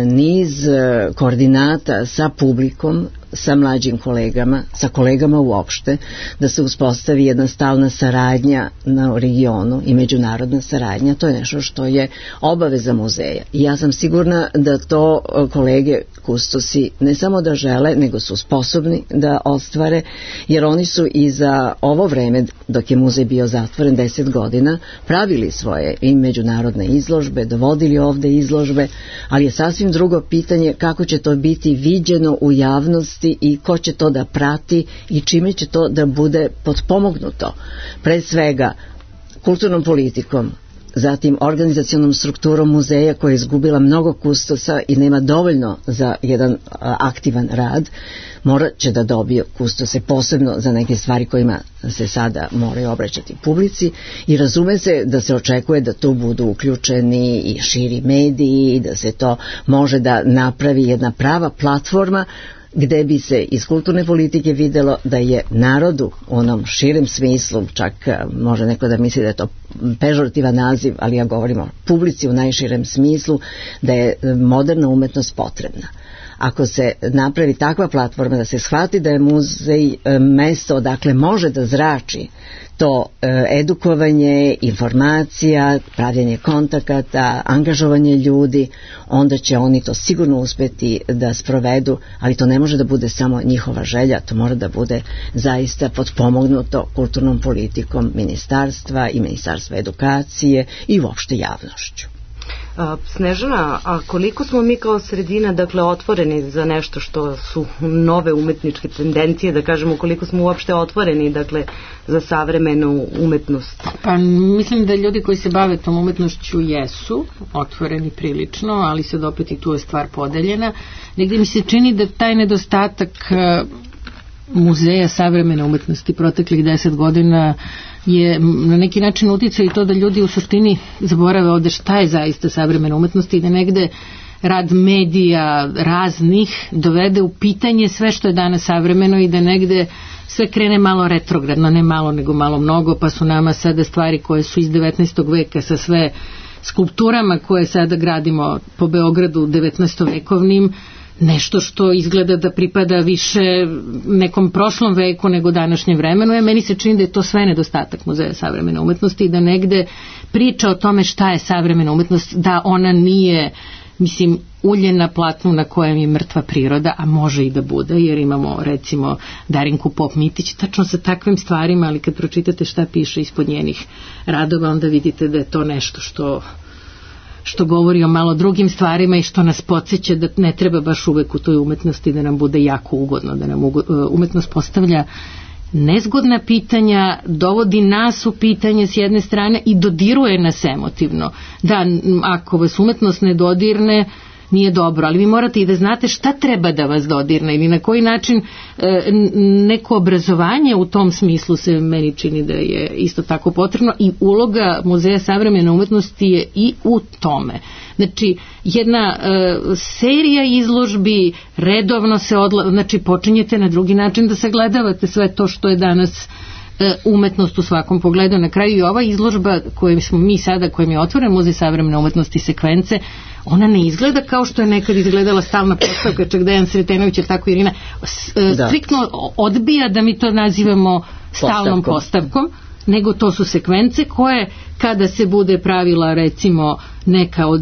niz koordinata sa publikom, sa mlađim kolegama, sa kolegama uopšte, da se uspostavi jedna stalna saradnja na regionu i međunarodna saradnja. To je nešto što je obaveza muzeja. I ja sam sigurna da to kolege kustosi ne samo da žele, nego su sposobni da ostvare, jer oni su i za ovo vreme, dok je muzej bio zatvoren 10 godina, pravili svoje i međunarodne izložbe, dovodili ovde izložbe, ali je sasvim drugo pitanje kako će to biti viđeno u javnosti i ko će to da prati i čime će to da bude potpomognuto. Pred svega kulturnom politikom, zatim organizacionom strukturom muzeja koja je izgubila mnogo kustosa i nema dovoljno za jedan aktivan rad, morat će da dobije kustose posebno za neke stvari kojima se sada moraju obraćati publici i razume se da se očekuje da tu budu uključeni i širi mediji i da se to može da napravi jedna prava platforma gde bi se iz kulturne politike videlo da je narodu u onom širem smislu, čak može neko da misli da je to pežorativan naziv, ali ja govorim o publici u najširem smislu, da je moderna umetnost potrebna. Ako se napravi takva platforma da se shvati da je muzej mesto odakle može da zrači to edukovanje, informacija, pravljanje kontakata, angažovanje ljudi, onda će oni to sigurno uspeti da sprovedu, ali to ne može da bude samo njihova želja, to mora da bude zaista potpomognuto kulturnom politikom ministarstva i ministarstva edukacije i uopšte javnošću. Snežana, a koliko smo mi kao sredina otvoreni za nešto što su nove umetničke tendencije, da kažemo koliko smo uopšte otvoreni za savremenu umetnost? Pa mislim da ljudi koji se bave tom umetnošću jesu otvoreni prilično, ali sad opet i tu je stvar podeljena. Negdje mi se čini da taj nedostatak muzeja savremene umetnosti proteklih 10 godina je na neki način uticao i to da ljudi u suštini zaborave ovde šta je zaista savremena umetnost i da negde rad medija raznih dovede u pitanje sve što je danas savremeno i da negde sve krene malo retrogradno, ne malo nego malo mnogo, pa su nama sada stvari koje su iz 19. veka sa sve skulpturama koje sada gradimo po Beogradu 19. vekovnim, nešto što izgleda da pripada više nekom prošlom veku nego današnjem vremenu. Meni se čini da je to sve nedostatak muzeja savremene umetnosti i da negde priča o tome šta je savremena umetnost, da ona nije, mislim, ulje na platnu na kojem je mrtva priroda, a može i da bude, jer imamo recimo Darinku Pop-Mitić tačno sa takvim stvarima, ali kad pročitate šta piše ispod njenih radova, onda vidite da je to nešto što govori o malo drugim stvarima i što nas podsjeća da ne treba baš uvek u toj umetnosti da nam bude jako ugodno, da nam umetnost postavlja nezgodna pitanja, dovodi nas u pitanje s jedne strane i dodiruje nas emotivno. Da, ako vas umetnost ne dodirne, nije dobro, ali vi morate i da znate šta treba da vas dodirne ili na koji način neko obrazovanje u tom smislu se meni čini da je isto tako potrebno i uloga Muzeja savremene umetnosti je i u tome. Znači, jedna serija izložbi redovno se znači počinjete na drugi način da sagledavate sve to što je danas umetnost u svakom pogledu. Na kraju i ova izložba koju smo mi sada, kojim je otvoren Muzej savremene umetnosti sekvence, ona ne izgleda kao što je nekad izgledala stalna postavka, čak Dejan Sretenović, ili tako Irina, striktno odbija da mi to nazivamo stalnom postavkom, nego to su sekvence koje kada se bude pravila recimo neka od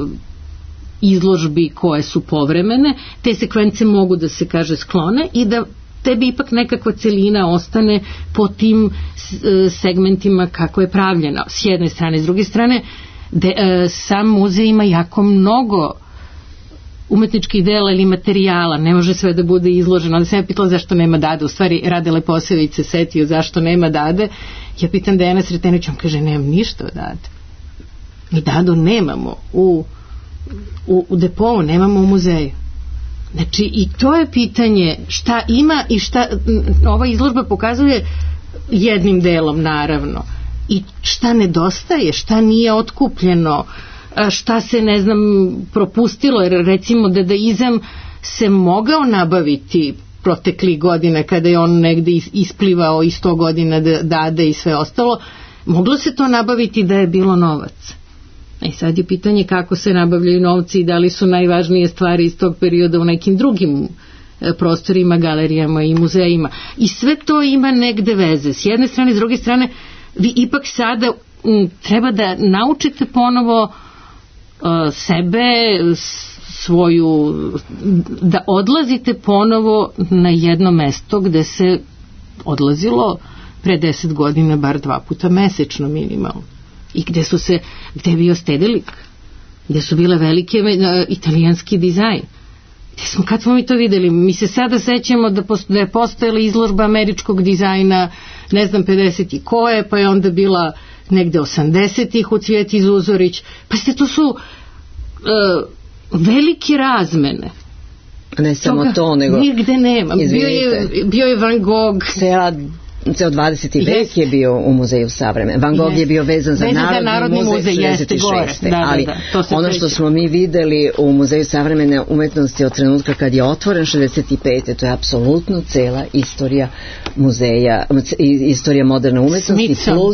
izložbi koje su povremene, te sekvence mogu da se kaže sklone i da tebi ipak nekakva celina ostane po tim segmentima kako je pravljena s jedne strane. S druge strane, sam muzej ima jako mnogo umetničkih dela ili materijala, ne može sve da bude izloženo. Onda sam ja pitala zašto nema Dade, u stvari Rade Leposević se setio zašto nema Dade. Ja pitam Dejana Sretenović, on kaže nemam ništa od Dade. Mi Dadu nemamo u depou, nemamo u muzeju. Znači i to je pitanje šta ima i šta ova izložba pokazuje jednim delom naravno i šta nedostaje, šta nije otkupljeno, šta se ne znam propustilo, jer recimo dadaizam se mogao nabaviti proteklih godina kada je on negde isplivao i 100 godina Dade i sve ostalo, moglo se to nabaviti da je bilo novac. I sad je pitanje kako se nabavljaju novci i da li su najvažnije stvari iz tog perioda u nekim drugim prostorima, galerijama i muzejima. I sve to ima negde veze. S jedne strane, s druge strane, vi ipak sada treba da naučite ponovo sebe, svoju, da odlazite ponovo na jedno mesto gde se odlazilo pre 10 godina bar 2 puta mesečno minimalno. I gde je bio Stedelik, gde su bile velike italijanski dizajn. Kad smo mi to videli? Mi se sada sećamo da je postojala izložba američkog dizajna, ne znam 50 i koje, pa je onda bila negde 80-ih u Cvjeti Zuzorić. Pa to su velike razmene. Ne samo to, nego... Nigde nema. Bio je Van Gogh. Ceo 20. vek je bio u Muzeju savremene. Van Gogh je bio vezan za Narodni muzej 66. Ali ono što smo mi videli u Muzeju savremene umetnosti od trenutka kad je otvoren 65. to je apsolutno cela istorija muzeja, istorija moderne umetnosti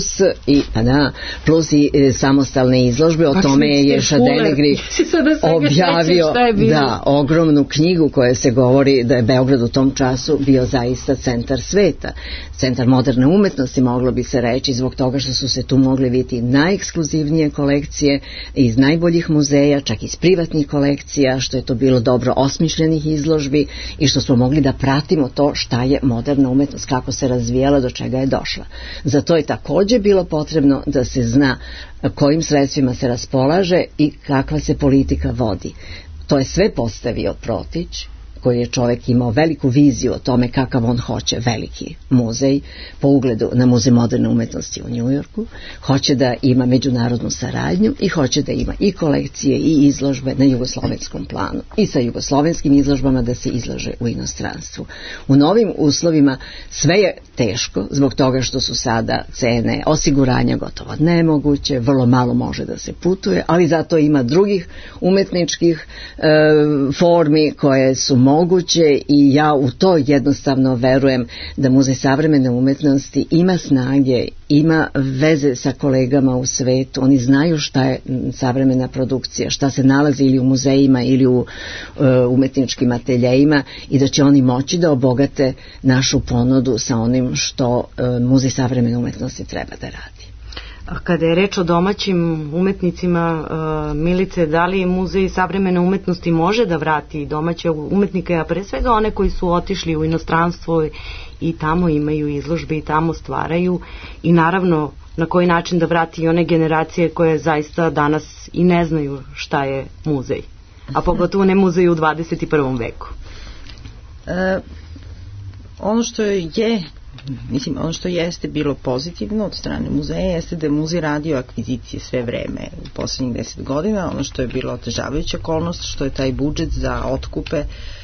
plus i samostalne izložbe. O tome je Ješa Denegri objavio ogromnu knjigu koja se govori da je Beograd u tom času bio zaista centar sveta, centar moderne umetnosti, moglo bi se reći, zbog toga što su se tu mogli vidjeti najekskluzivnije kolekcije iz najboljih muzeja, čak iz privatnih kolekcija, što je to bilo dobro osmišljenih izložbi i što smo mogli da pratimo to šta je moderna umetnost, kako se razvijala, do čega je došla. Zato je takođe bilo potrebno da se zna kojim sredstvima se raspolaže i kakva se politika vodi. To je sve postavio Protić, koji je čovjek imao veliku viziju o tome kakav on hoće veliki muzej po ugledu na Muzej moderne umetnosti u Njujorku, hoće da ima međunarodnu saradnju i hoće da ima i kolekcije i izložbe na jugoslovenskom planu i sa jugoslovenskim izložbama da se izlože u inostranstvu. U novim uslovima sve je teško zbog toga što su sada cene osiguranja gotovo nemoguće, vrlo malo može da se putuje, ali zato ima drugih umetničkih formi koje su moguće i ja u to jednostavno verujem da Muzej savremene umetnosti ima snage, ima veze sa kolegama u svetu, oni znaju šta je savremena produkcija, šta se nalazi ili u muzejima ili u umetničkim ateljejima i da će oni moći da obogate našu ponudu sa onim što Muzej savremene umetnosti treba da radi. Kada je reč o domaćim umetnicima, Milice, da li Muzej savremene umetnosti može da vrati domaće umetnike, a pre svega one koji su otišli u inostranstvo i tamo imaju izložbe i tamo stvaraju, i naravno na koji način da vrati i one generacije koje zaista danas i ne znaju šta je muzej, a pogotovo ne muzej u 21. veku? Ono što jeste bilo pozitivno od strane muzeja jeste da je muzej radio akvizicije sve vreme u poslednjih 10 godina. Ono što je bilo otežavajuća okolnost, što je taj budžet za otkupe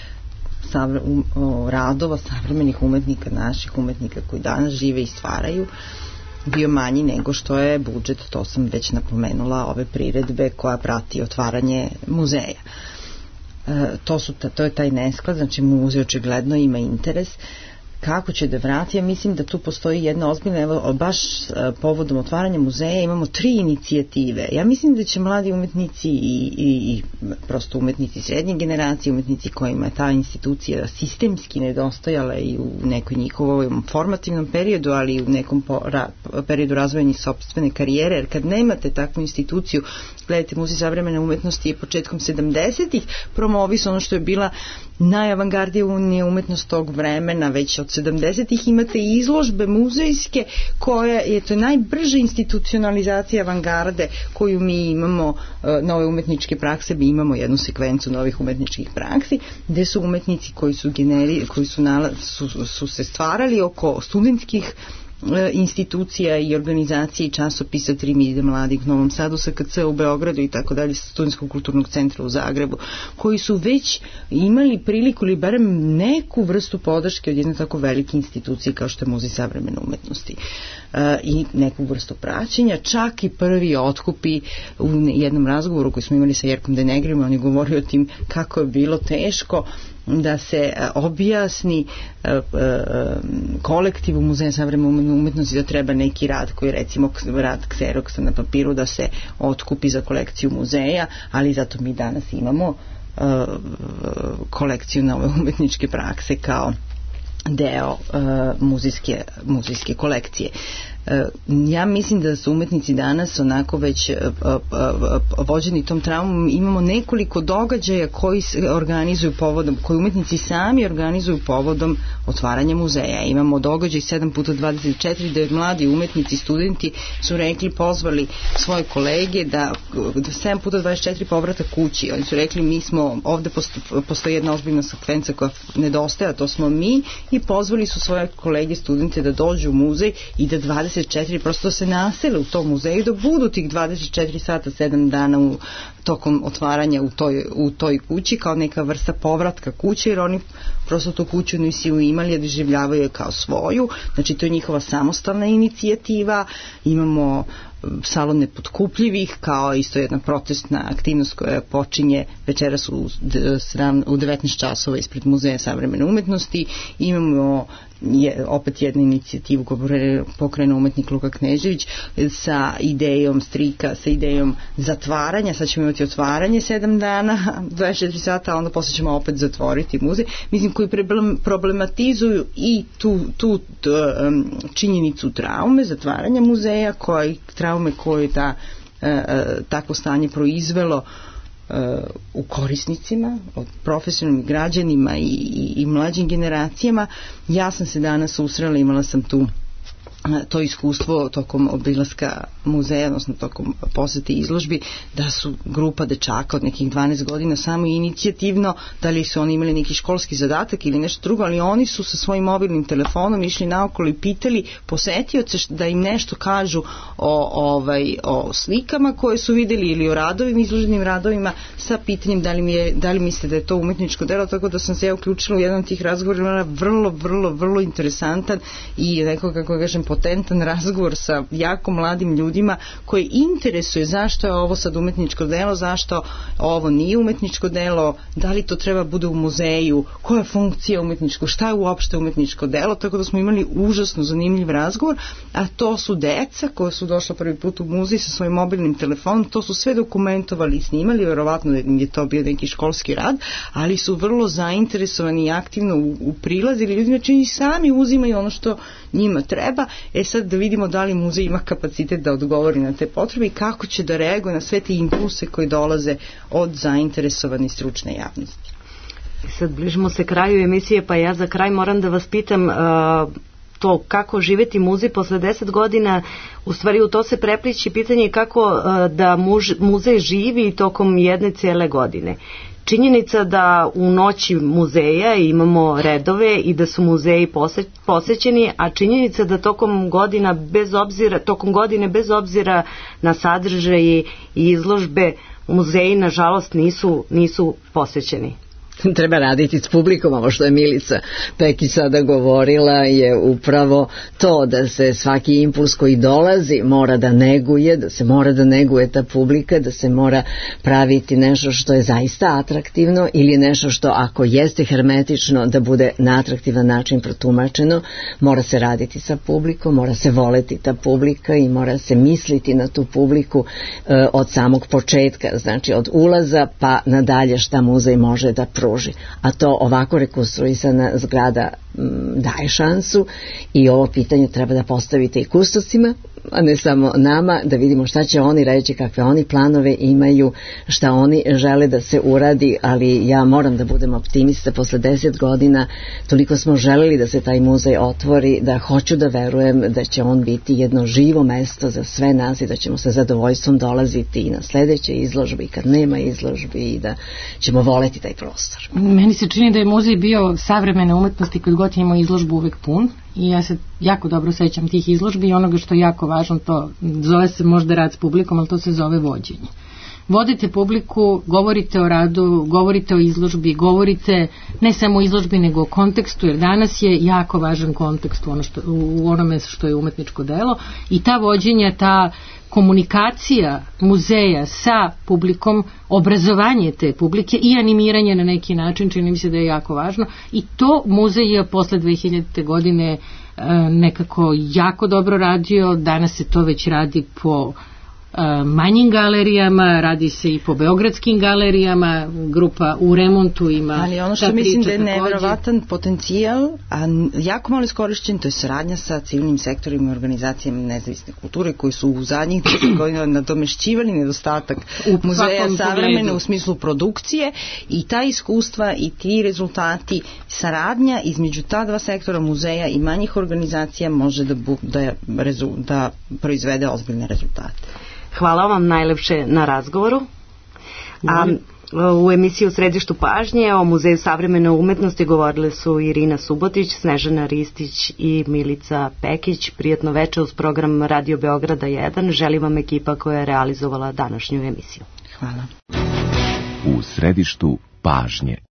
radova savremenih umetnika, naših umetnika koji danas žive i stvaraju, bio manji nego što je budžet, to sam već napomenula, ove priredbe koja prati otvaranje muzeja. To je taj nesklad, znači muzej očigledno ima interes. Kako će da vrati? Ja mislim da tu postoji jedna ozbiljna, evo baš povodom otvaranja muzeja imamo 3 inicijative. Ja mislim da će mladi umetnici i prosto umetnici srednje generacije, umetnici kojima je ta institucija sistemski nedostajala i u nekoj njihovom formativnom periodu, ali i u nekom periodu razvoja sopstvene karijere, jer kad nemate takvu instituciju, gledajte, Muzej savremene umetnosti je početkom 70-ih promovisao ono što je bila najavangardija umetnost tog vremena, već od 70-ih imate izložbe muzejske koja je to najbrža institucionalizacija avangarde koju mi imamo, nove umetničke prakse, mi imamo jednu sekvencu novih umetničkih praksi gde su umetnici koji su se stvarali oko studentskih institucija i organizacije i časopisa Trimide mladih u Novom Sadu, SKC u Beogradu i tako dalje, Studentskog kulturnog centra u Zagrebu, koji su već imali priliku ili barem neku vrstu podrške od jedne tako velike institucije kao što je Muzej savremene umetnosti i neku vrstu praćenja, čak i prvi otkupi u jednom razgovoru koji smo imali sa Jerkom Denegrijom, on je govorio o tim kako je bilo teško da se objasni kolektivu Muzeja savremene umetnosti da treba neki rad koji je recimo rad kseroksa na papiru da se otkupi za kolekciju muzeja, ali zato mi danas imamo kolekciju nove umetničke prakse kao deo muzejske kolekcije. Ja mislim da su umetnici danas onako već vođeni tom traumom. Imamo nekoliko događaja koji se organizuju povodom, koji umetnici sami organizuju povodom otvaranja muzeja. Imamo događaj 7x24 da mladi umetnici, studenti su rekli, pozvali svoje kolege da 7x24 povrata kući. Oni su rekli, mi smo, ovde postoji jedna ozbiljna sekvenca koja nedostaje, to smo mi, i pozvali su svoje kolege studente da dođu u muzej i da 24 prosto se nasele u tom muzeju, da budu tih 24 sata 7 dana tokom otvaranja u toj kući kao neka vrsta povratka kuće, jer oni prosto tu kuću nisu imali, a doživljavaju je kao svoju. Znači to je njihova samostalna inicijativa. Imamo salon nepotkupljivih kao isto jedna protestna aktivnost koja počinje večeras u 19 časova ispred Muzeja savremene umetnosti. Imamo opet jednu inicijativu koju pokrenuo umetnik Luka Knežević sa idejom strika, sa idejom zatvaranja. Sad ćemo imati otvaranje 7 dana 24 sata, a onda posle ćemo opet zatvoriti muzej. Mislim, koji problematizuju i tu činjenicu traume, zatvaranja muzeja, traume koje takvo stanje proizvelo u korisnicima, od profesionalnim građanima i mlađim generacijama. Ja sam se danas susrela, imala sam to iskustvo tokom obilaska muzeja, odnosno tokom posete izložbi, da su grupa dečaka od nekih 12 godina samo inicijativno, da li su oni imali neki školski zadatak ili nešto drugo, ali oni su sa svojim mobilnim telefonom išli naokolo i pitali posetioce da im nešto kažu o slikama koje su videli ili o radovima, izloženim radovima, sa pitanjem da li mislite da je to umetničko delo, tako da sam se ja uključila u jedan od tih razgovora, vrlo interesantan i neko, kako kažem, potentan razgovor sa jako mladim ljudima koji interesuje zašto je ovo sad umetničko delo, zašto ovo nije umetničko delo, da li to treba bude u muzeju, koja je funkcija umetničkog, šta je uopšte umetničko delo, tako da smo imali užasno zanimljiv razgovor, a to su deca koja su došla prvi put u muzej sa svojim mobilnim telefonom, to su sve dokumentovali i snimali, verovatno je to bio neki školski rad, ali su vrlo zainteresovani i aktivno uprilazili ljudima, čini sami uzimaju ono što njima treba. Sad da vidimo da li muzej ima kapacitet da odgovori na te potrebe i kako će da reaguje na sve te impulse koji dolaze od zainteresovane stručne javnosti. Sad bližimo se kraju emisije, pa ja za kraj moram da vas pitam to kako živeti muzej posle 10 godina, u stvari u to se prepliči pitanje kako da muzej živi tokom jedne cijele godine. Činjenica da u noći muzeja imamo redove i da su muzeji posećeni, a činjenica da tokom godine bez obzira na sadržaje i izložbe muzeji nažalost nisu posećeni. Treba raditi s publikom, ovo što je Milica Pekić sada govorila je upravo to da se svaki impuls koji dolazi mora da neguje, da se mora da neguje ta publika, da se mora praviti nešto što je zaista atraktivno ili nešto što ako jeste hermetično da bude na atraktivan način protumačeno, mora se raditi sa publikom, mora se voleti ta publika i mora se misliti na tu publiku od samog početka, znači od ulaza pa nadalje šta muzej može da pruži. A to ovako rekonstruisana zgrada daje šansu i ovo pitanje treba da postavite i kustosima a ne samo nama, da vidimo šta će oni reći, kakve oni planove imaju, šta oni žele da se uradi, ali ja moram da budem optimista. Posle 10 godina toliko smo želeli da se taj muzej otvori, da hoću da verujem da će on biti jedno živo mesto za sve nas i da ćemo sa zadovoljstvom dolaziti i na sledeće izložbe i kad nema izložbi i da ćemo voleti taj prostor. Meni se čini da je muzej bio savremene umetnosti kad god imamo izložbu uvek pun i ja se jako dobro sećam tih izložbi i onoga što je jako važno, to zove se možda rad s publikom, ali to se zove vođenje. Vodite publiku, govorite o radu, govorite o izložbi, govorite ne samo o izložbi nego o kontekstu, jer danas je jako važan kontekst u onome što je umetničko delo i ta vođenja, ta komunikacija muzeja sa publikom, obrazovanje te publike i animiranje na neki način, čini mi se da je jako važno i to muzej je posle 2000. godine nekako jako dobro radio, danas se to već radi po manjim galerijama, radi se i po beogradskim galerijama, grupa u remontu ima. Ali ono što mislim da je nevjerovatan potencijal, a jako malo iskorišćen, to je saradnja sa civilnim sektorima i organizacijama nezavisne kulture koji su u zadnjih 10 godina nadomešćivali nedostatak muzeja savremene u smislu produkcije i ta iskustva i ti rezultati, saradnja između ta dva sektora muzeja i manjih organizacija može da proizvede ozbiljne rezultate. Hvala vam najlepše na razgovoru. U emisiji U središtu pažnje o Muzeju savremene umetnosti govorile su Irina Subotić, Snežana Ristić i Milica Pekić. Prijatno veče uz program Radio Beograda 1. Želi vam ekipa koja je realizovala današnju emisiju. Hvala. U središtu pažnje.